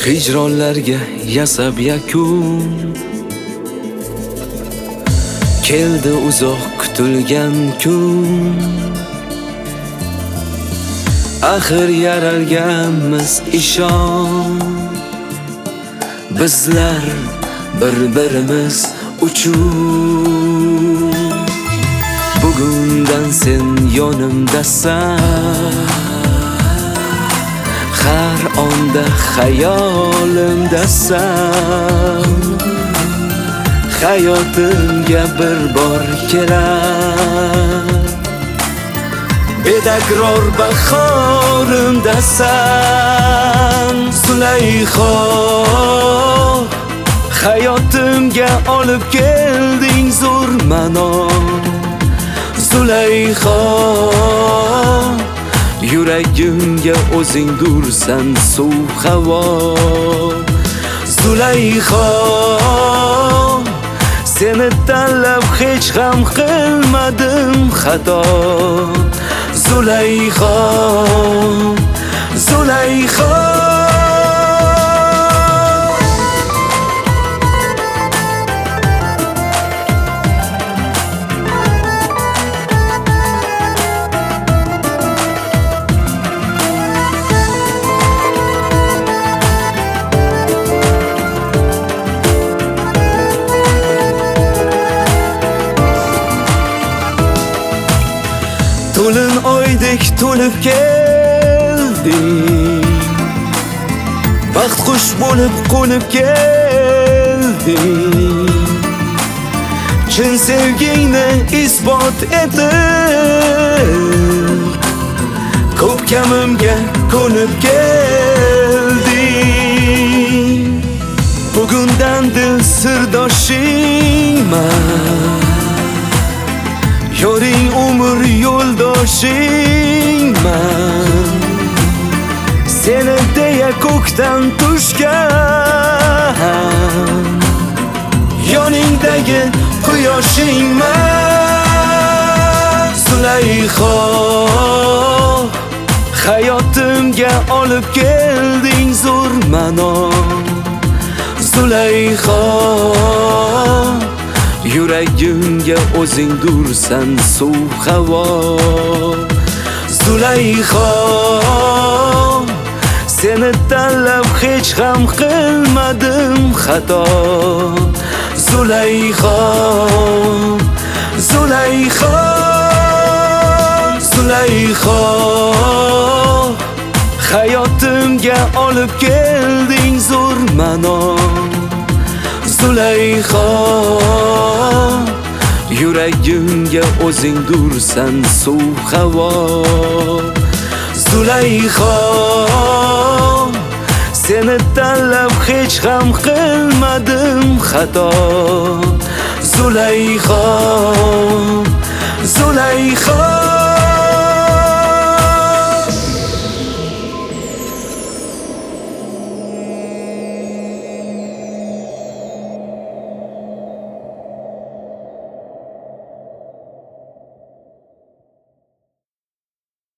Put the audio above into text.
Hijronlarga yasab yakun, keldi uzoq kutilgan kun. Axir yaralganmiz ishon, bizlar bir-birimiz uchun. Bugundan sen yonimdasan, har onda xayolimdasan. Hayotimga bir bor kelar, bedakror bahorimdasan. Zulayho, hayotimga olib kelding zo'r ma'no. Zulayho, yuragimga o'zing dursan suv havo. Zulayho, seni tanlab hech ham qilmadim xato. Zulayho, Zulayho. To'lin oydek to'lib kelding, baxt qush bo'lib qo'nib kelding. Chin sevgingni isbot etib, ko'p kamimga ko'nib kelding. Bugundan dil sirdoshingman, yoring umr yo'ldoshingman. Seni deya ko'kdan tushgan, yoningdagi quyoshingman. Zulayho, hayotimga olib kelding zo'r ma'no. Zulayho, yuragimga o'zing dursan suv havo. Zulayho, seni tanlab hech ham qilmadim xato. Zulayho, Zulayho, Zulayho, hayotimga olib kelding zo'r ma'no. Zulayho, yuragimga o'zing dursan suv havo. Zulayho, seni tanlab hech ham qilmadim xato. Zulayho, Zulayho.